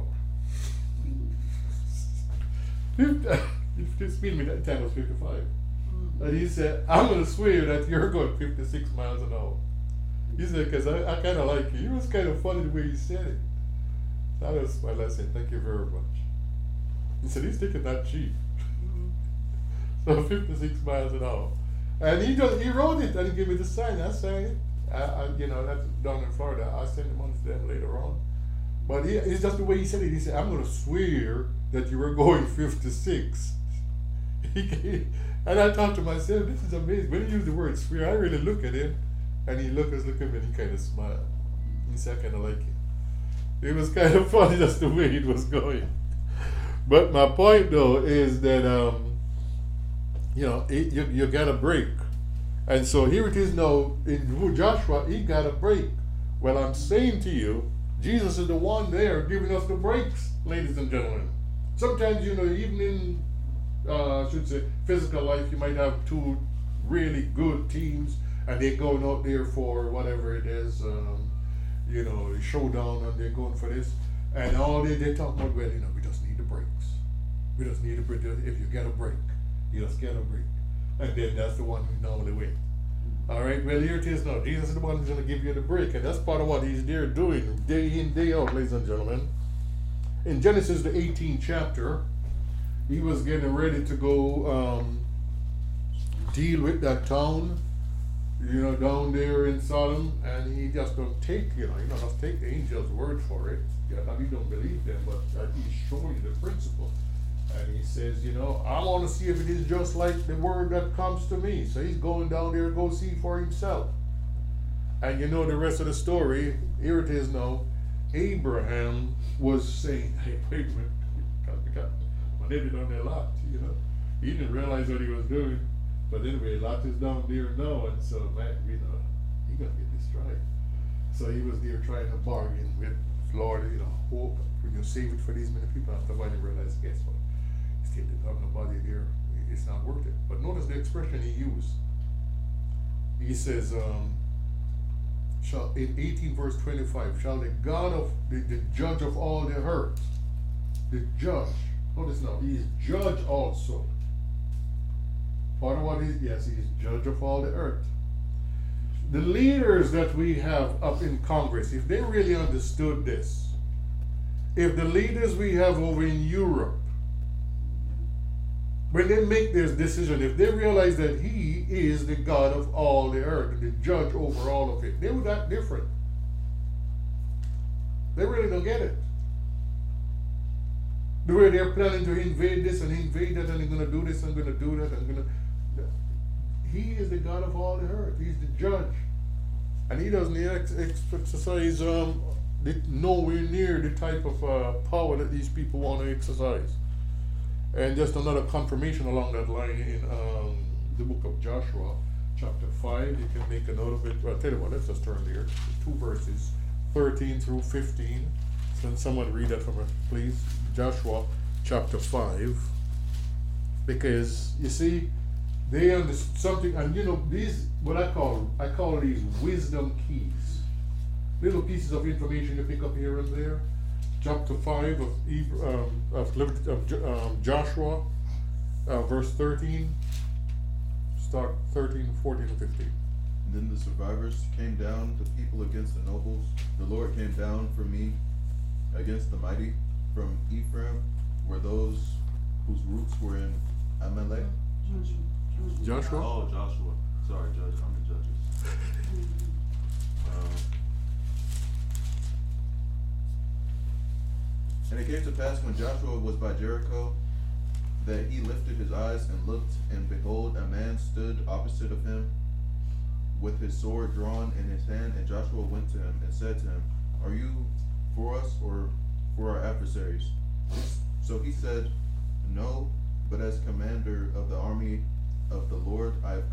S1: hour. The speed limit at the time was 55. And he said, I'm going to swear that you're going 56 miles an hour. He said, because I kind of like you. It was kind of funny the way he said it. So I just smiled. I said, thank you very much. He said, he's taking that cheap. So 56 miles an hour. And he wrote it and he gave me the sign. I signed it. That's down in Florida. I sent him on to them later on. But it's just the way he said it. He said, I'm going to swear that you were going 56. And I thought to myself, this is amazing. When he used the word swear, I really look at him. And he looked at me and he kind of smiled. He said, I kind of like it. It was kind of funny just the way it was going. But my point though is that, you got a break. And so here it is now, in Joshua, he got a break. Well, I'm saying to you, Jesus is the one there giving us the breaks, ladies and gentlemen. Sometimes, even in, physical life, you might have two really good teams, and they're going out there for whatever it is, showdown, and they're going for this. And all they talk about, we just need the breaks. We just need a break. If you get a break, you just get a break. And then that's the one who normally wins. All right, well, here it is now. Jesus is the one who's going to give you the break. And that's part of what he's there doing, day in, day out, ladies and gentlemen. in Genesis the 18th chapter, he was getting ready to go deal with that town, down there in Sodom, and he just don't take, just take the angel's word for it. Yeah, I mean, don't believe them, but he's showing you the principle. And he says, I want to see if it is just like the word that comes to me. So he's going down there to go see for himself. And the rest of the story, here it is now. Abraham was saying, hey, wait a minute, my neighbor done that a lot, He didn't realize what he was doing. But anyway, Lot is down there now, and so, man, he gonna get destroyed. So he was there trying to bargain with Lord, hope we can save it for these many people. After a while, he realized, guess what? He still didn't have nobody there. It's not worth it. But notice the expression he used. He says, in 18 verse 25, shall the God of the judge of all the earth, the judge, notice now, he is judge also. Part of what he is judge of all the earth. The leaders that we have up in Congress, if they really understood this, if the leaders we have over in Europe, when they make this decision, if they realize that he is the God of all the earth and the judge over all of it, they would act different. They really don't get it. The way they're planning to invade this and invade that, and they're going to do this and going to do that and going to... He is the God of all the earth. He's the judge. And he doesn't exercise nowhere near the type of power that these people want to exercise. And just another confirmation along that line in the book of Joshua, chapter 5. You can make a note of it. Well, I'll tell you what, let's just turn there. 2 verses, 13 through 15. Can someone read that from us, please? Joshua chapter 5. Because, you see, they understood something, and these, what I call these wisdom keys. Little pieces of information you pick up here and there. Chapter 5 of Joshua, verse 13, start 13, 14, and 15.
S4: Then the survivors came down, the people against the nobles. The Lord came down for me against the mighty. From Ephraim were those whose roots were in Amalek.
S1: Joshua?
S5: Oh, Joshua. Sorry, Judge. I'm the Judges.
S4: And it came to pass when Joshua was by Jericho that he lifted his eyes and looked, and behold, a man stood opposite of him with his sword drawn in his hand. And Joshua went to him and said to him, Are you for us or for our adversaries? So he said, No, but as commander of the army of the Lord I have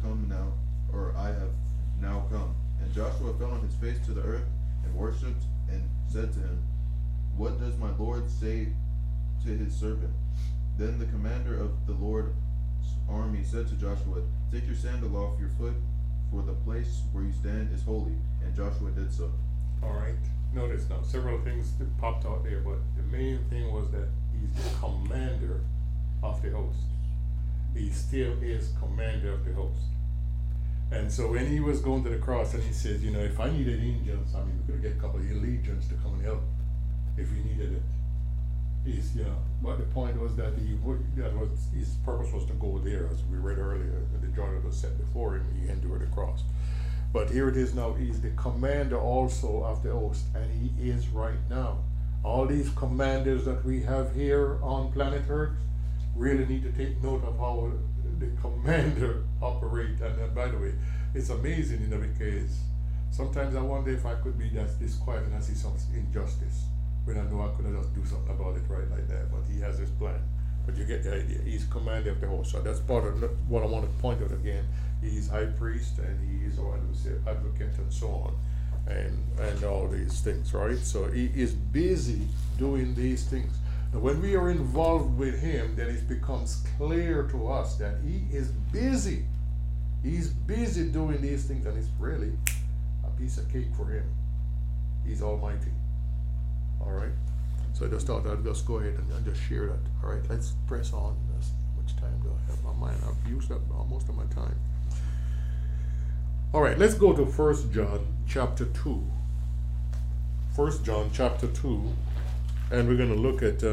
S4: now come. And Joshua fell on his face to the earth and worshipped and said to him, What does my Lord say to his servant? Then the commander of the Lord's army said to Joshua, Take your sandal off your foot, for the place where you stand is holy. And Joshua did so.
S1: All right. Notice now, several things that popped out there, but the main thing was that he's the commander of the host. He still is commander of the host. And so when he was going to the cross and he says, if I needed angels, we could get a couple of legions to come and help if he needed it. But the point was that his purpose was to go there, as we read earlier, the joy that was set before him, he endured the cross. But here it is now, he's the commander also of the host, and he is right now. All these commanders that we have here on planet Earth really need to take note of how the commander operate. And by the way, it's amazing, because sometimes I wonder if I could be this quiet and I see some injustice, when I know I could have just do something about it right like that. But he has his plan. But you get the idea. He's commander of the host. So that's part of what I want to point out again. He's high priest and he is our advocate and so on. And all these things, right? So he is busy doing these things. Now when we are involved with him, then it becomes clear to us that he is busy. He's busy doing these things, and it's really a piece of cake for him. He's almighty. All right? So I just thought I'd just go ahead and just share that. All right, let's press on. How much time do I have on mine? I've used up most of my time. All right, let's go to 1 John chapter 2. 1 John chapter 2. and we're going to look at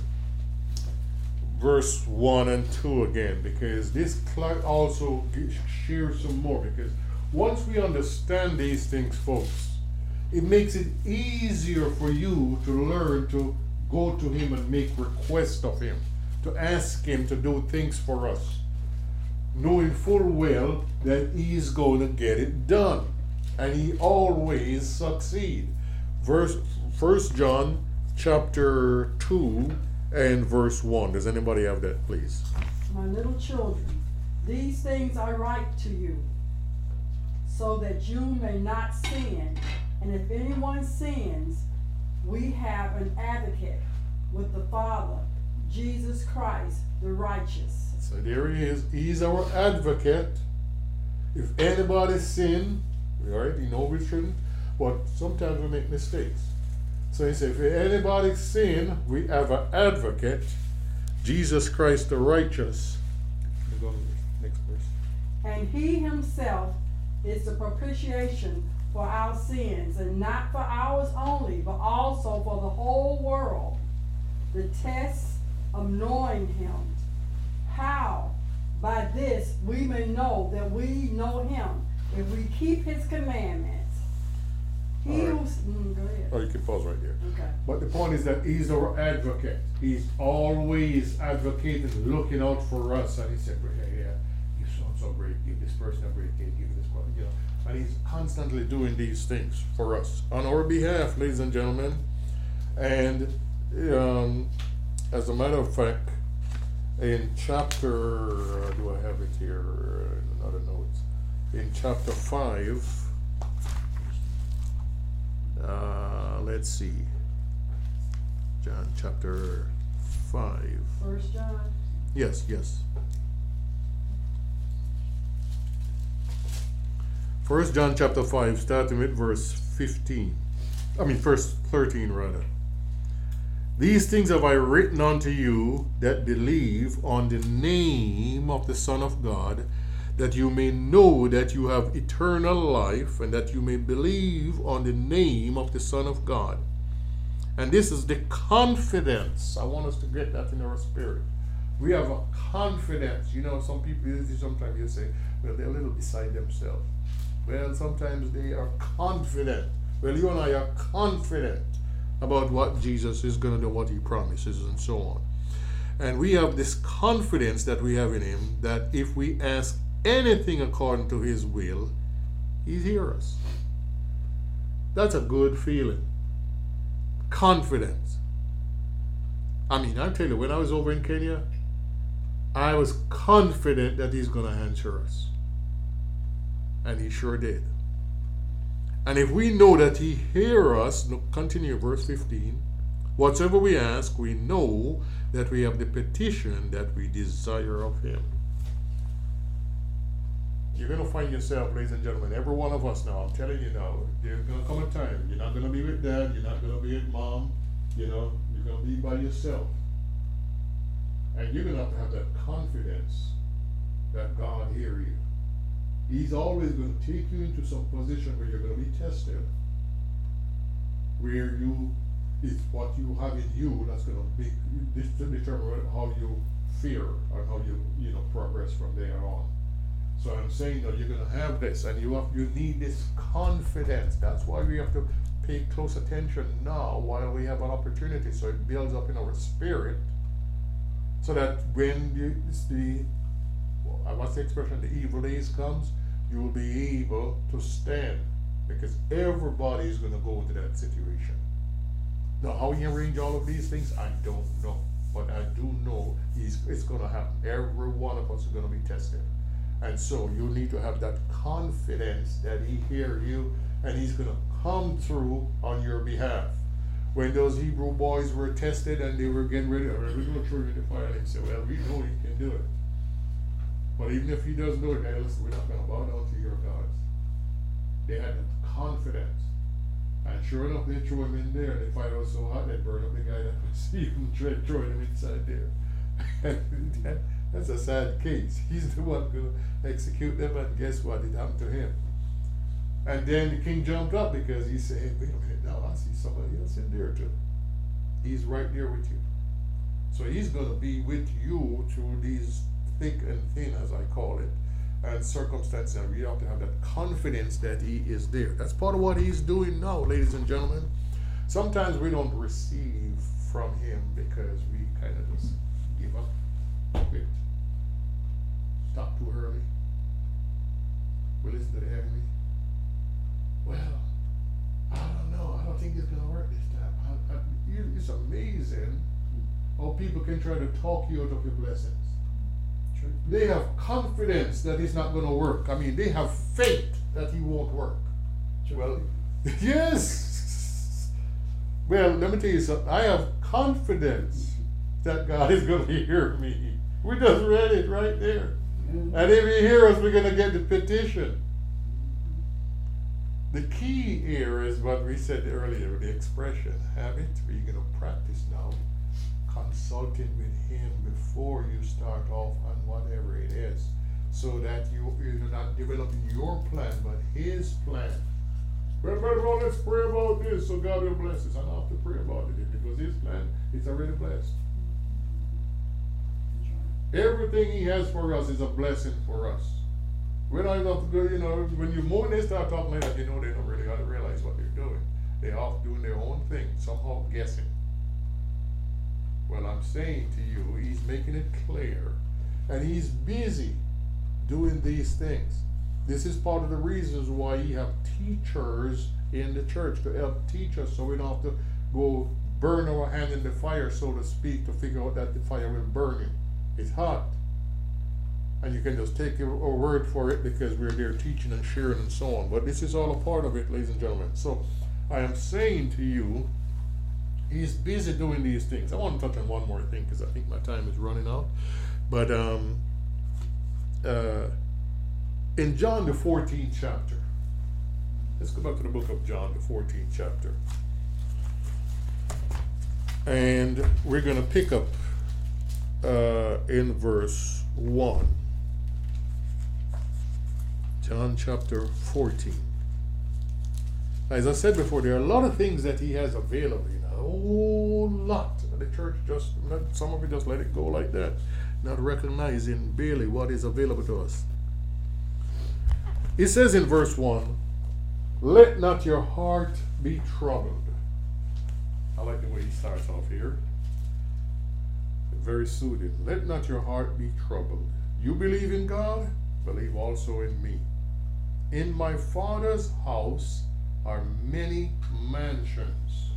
S1: verse 1 and 2 again, because this also shares some more. Because once we understand these things, folks, it makes it easier for you to learn to go to him and make requests of him, to ask him to do things for us, knowing full well that he's going to get it done, and he always succeeds. First John chapter 2 and verse 1. Does anybody have that, please?
S2: My little children, these things I write to you, so that you may not sin. And if anyone sins, we have an advocate with the Father, Jesus Christ, the righteous.
S1: So there he is. He's our advocate. If anybody sin, we already know we shouldn't, but sometimes we make mistakes. So he said, if anybody sin, we have an advocate, Jesus Christ the righteous. Let me go to the next verse.
S2: And he himself is the propitiation for our sins, and not for ours only, but also for the whole world. The test of knowing him. How? By this we may know that we know him, if we keep his commandments. He
S1: All right.
S2: who's go ahead.
S1: Oh, you can pause right there.
S2: Okay.
S1: But the point is that he's our advocate. He's always advocating, looking out for us. And he said, hey, give so-and-so a break, give this person a break, give this person, you know. And he's constantly doing these things for us on our behalf, ladies and gentlemen. And as a matter of fact, in chapter, do I have it here? Another note. In chapter 5, let's see. John chapter 5.
S2: 1 John.
S1: Yes. 1 John chapter 5, starting with verse 13 rather. These things have I written unto you that believe on the name of the Son of God, that you may know that you have eternal life, and that you may believe on the name of the Son of God. And this is the confidence. I want us to get that in our spirit. We have a confidence. You know, some people, sometimes you say, well, they're a little beside themselves. Well, sometimes they are confident. Well, you and I are confident about what Jesus is going to do, what he promises, and so on. And we have this confidence that we have in him, that if we ask anything according to his will, he hears us. That's a good feeling. Confidence. I mean, I tell you, when I was over in Kenya, I was confident that he's going to answer us. And he sure did. And if we know that he hears us, look, continue verse 15, whatsoever we ask, we know that we have the petition that we desire of him. You're going to find yourself, ladies and gentlemen, every one of us now, I'm telling you now, there's going to come a time, you're not going to be with dad, you're not going to be with mom, you know, you're going to be by yourself. And you're going to have that confidence that God hears you. He's always going to take you into some position where you're going to be tested, where it's what you have in you that's going to determine how you fare or how you progress from there on. So I'm saying that you're going to have this, and you need this confidence. That's why we have to pay close attention now while we have an opportunity, so it builds up in our spirit, so that when what's the expression, the evil days comes, you will be able to stand, because everybody is going to go into that situation. Now, how he arrange all of these things, I don't know, but I do know it's going to happen. Every one of us is going to be tested. And so you need to have that confidence that he hears you and he's going to come through on your behalf. When those Hebrew boys were tested and they were getting ready, we're going to throw you in the fire, they said, well, we know he can do it. But even if he doesn't do it, hey, listen, we're not going to bow down to your gods. They had that confidence. And sure enough, they threw him in there, and the fire was so hot, they burned up the guy that was even throwing him inside there. That's a sad case. He's the one going to execute them, and guess what? It happened to him. And then the king jumped up because he said, hey, wait a minute, now I see somebody else in there too. He's right there with you. So he's going to be with you through these thick and thin, as I call it, and circumstances. And we have to have that confidence that he is there. That's part of what he's doing now, ladies and gentlemen. Sometimes we don't receive from him because we kind of just give up, quit, stop too early. We listen to the enemy. Well, I don't know. I don't think it's going to work this time. It's amazing how people can try to talk you out of your blessings.
S3: True.
S1: They have confidence that it's not going to work. I mean, they have faith that he won't work.
S3: True.
S1: Well, yes. Well, let me tell you something. I have confidence that God is going to hear me. We just read it right there.
S3: Yeah.
S1: And if he hears us, we're going to get the petition. The key here is what we said earlier, the expression, habit, where you're going to practice now, consulting with him before you start off on whatever it is, so that you're not developing your plan, but his plan. Well, let's pray about this so God will bless us. I don't have to pray about it because his plan is already blessed.
S3: That's right.
S1: Everything he has for us is a blessing for us. We're not enough to go, when they start talking like that, they don't really got to realize what they're doing. They're off doing their own thing, somehow guessing. Well, I'm saying to you, he's making it clear, and he's busy doing these things. This is part of the reasons why you have teachers in the church to help teach us, so we don't have to go burn our hand in the fire, so to speak, to figure out that the fire will burn you. It's hot. And you can just take our word for it because we're there teaching and sharing and so on. But this is all a part of it, ladies and gentlemen. So I am saying to you, he's busy doing these things. I want to touch on one more thing because I think my time is running out. But in John the 14th chapter, let's go back to the book of John, the 14th chapter. And we're going to pick up in verse 1. John chapter 14. As I said before, there are a lot of things that he has available, a whole lot. The church some of it just let it go like that, not recognizing barely what is available to us. He says in verse 1, let not your heart be troubled. I like the way he starts off here. Very soothing. Let not your heart be troubled. You believe in God, believe also in me. In my Father's house are many mansions.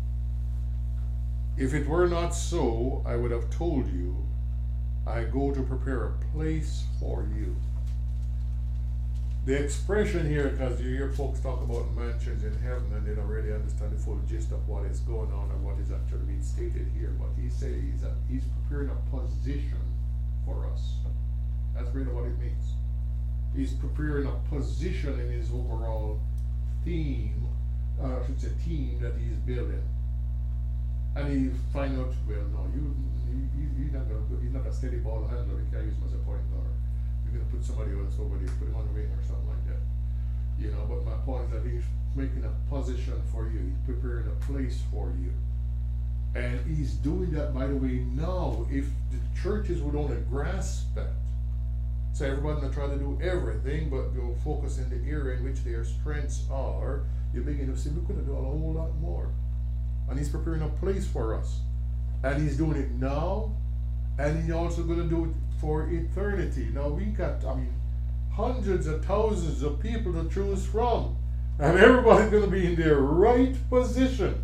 S1: If it were not so, I would have told you, I go to prepare a place for you. The expression here, because you hear folks talk about mansions in heaven and they don't really understand the full gist of what is going on and what is actually being stated here. But he says that he's preparing a position for us. That's really what it means. He's preparing a position in his overall theme, I should say team that he's building. And he find out, well, no, he's not a steady ball handler. He can't use him as a point guard. You're going to put somebody else over there, put him on the wing or something like that. But my point is that he's making a position for you. He's preparing a place for you. And he's doing that, by the way, now. If the churches would only grasp that, so everybody not try to do everything, but go focus in the area in which their strengths are, you begin to see we could do a whole lot more. And he's preparing a place for us. And he's doing it now, and he's also going to do it for eternity. Now we got, hundreds of thousands of people to choose from, and everybody's going to be in their right position.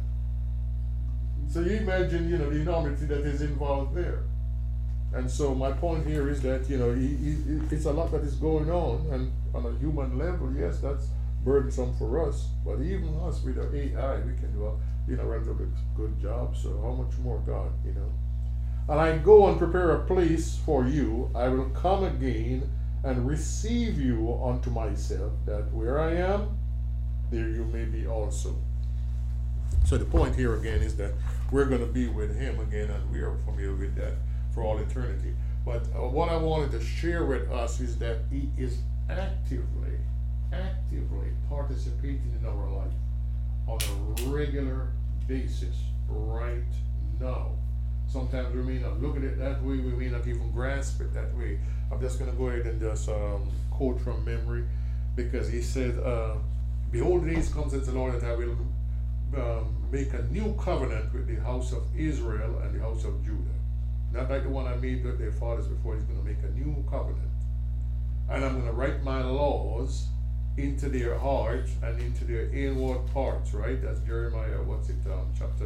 S1: So you imagine, the enormity that is involved there. And so my point here is that, it's a lot that is going on, and on a human level, yes, that's burdensome for us. But even us with our AI, we can do a relatively good job. So how much more God, And I go and prepare a place for you. I will come again and receive you unto myself, that where I am, there you may be also. So the point here again is that we're going to be with him again, and we are familiar with that for all eternity. But what I wanted to share with us is that he is actively participating in our life on a regular basis right Sometimes we may not look at it that way, we may not even grasp it that way. I'm just going to go ahead and just quote from memory, because he said, behold, the days comes, says the Lord, that I will make a new covenant with the house of Israel and the house of Judah. Not like the one I made with their fathers before. He's going to make a new covenant. And I'm going to write my laws into their hearts and into their inward parts, right? That's Jeremiah, chapter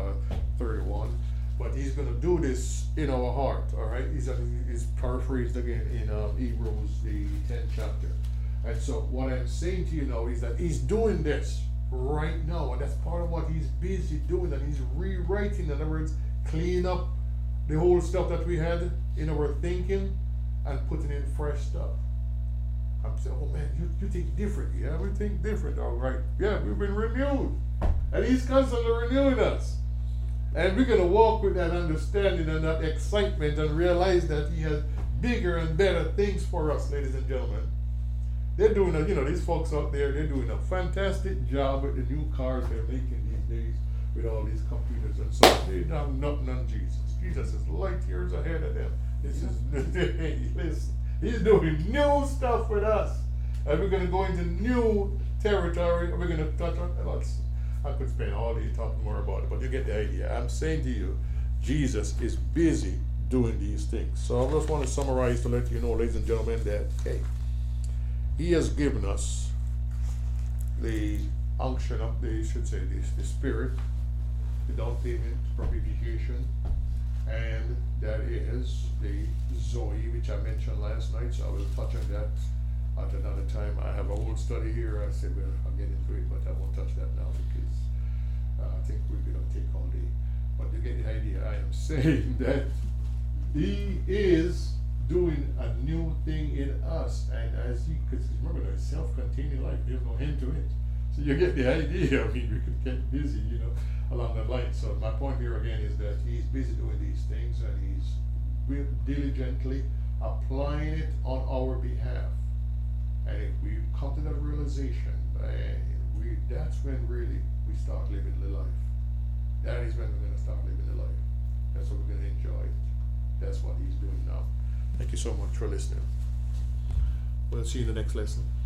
S1: 31. But he's going to do this in our heart, all right? He's paraphrased again in Hebrews, the 10th chapter. And so what I'm saying to you now is that he's doing this right now, and that's part of what he's busy doing, and he's rewriting, in other words, cleaning up the whole stuff that we had in our thinking and putting in fresh stuff. I'm saying, oh man, you think different. Yeah, we think different, all right. Yeah, we've been renewed. And he's constantly renewing us. And we're going to walk with that understanding and that excitement and realize that he has bigger and better things for us, ladies and gentlemen. They're doing, these folks out there, they're doing a fantastic job with the new cars they're making these days with all these computers and so on. They have nothing on Jesus. Jesus is light years ahead of them. This is, listen, he's doing new stuff with us. And we're going to go into new territory, and we're going to touch on lots. I could spend all day talking more about it, but you get the idea. I'm saying to you, Jesus is busy doing these things. So I just want to summarize to let you know, ladies and gentlemen, that, hey, he has given us the unction of the Spirit, the down payment, propitiation, and that is the Zoe, which I mentioned last night, so I will touch on that at another time. I have a whole study here. I said, well, I'll get into it, but I won't touch that now because I think we're going to take all day. But you get the idea. I am saying that he is doing a new thing in us, and as he, because remember, there's self-containing life, there's no end to it. So you get the idea. I mean, we could get busy, along that line. So my point here again is that he's busy doing these things, and he's diligently applying it on our behalf. And if we come to that realization, that's when really we start living the life. That is when we're going to start living the life. That's what we're going to enjoy. That's what he's doing now. Thank you so much for listening. We'll see you in the next lesson.